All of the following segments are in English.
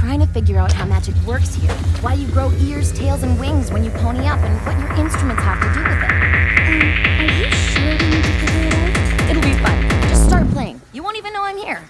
trying to figure out how magic works here. Why you grow ears, tails, and wings when you pony up, and what your instruments have to do with it. Are you sure we need to figure it out? It'll be fun. Just start playing. You won't even know I'm here.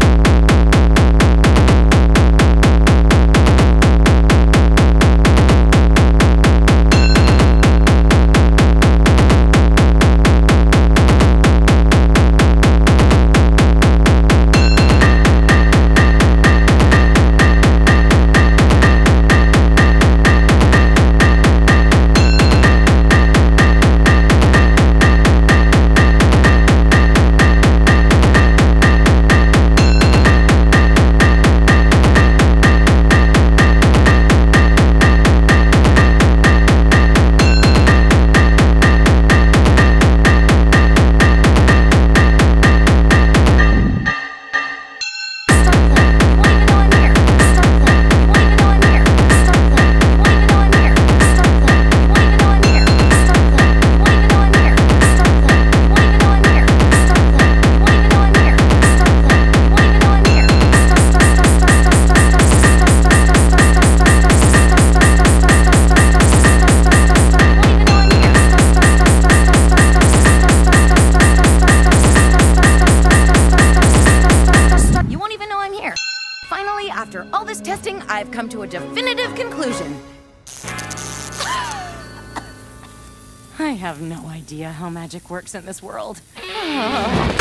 Finally, after all this testing, I've come to a definitive conclusion. I have no idea how magic works in this world.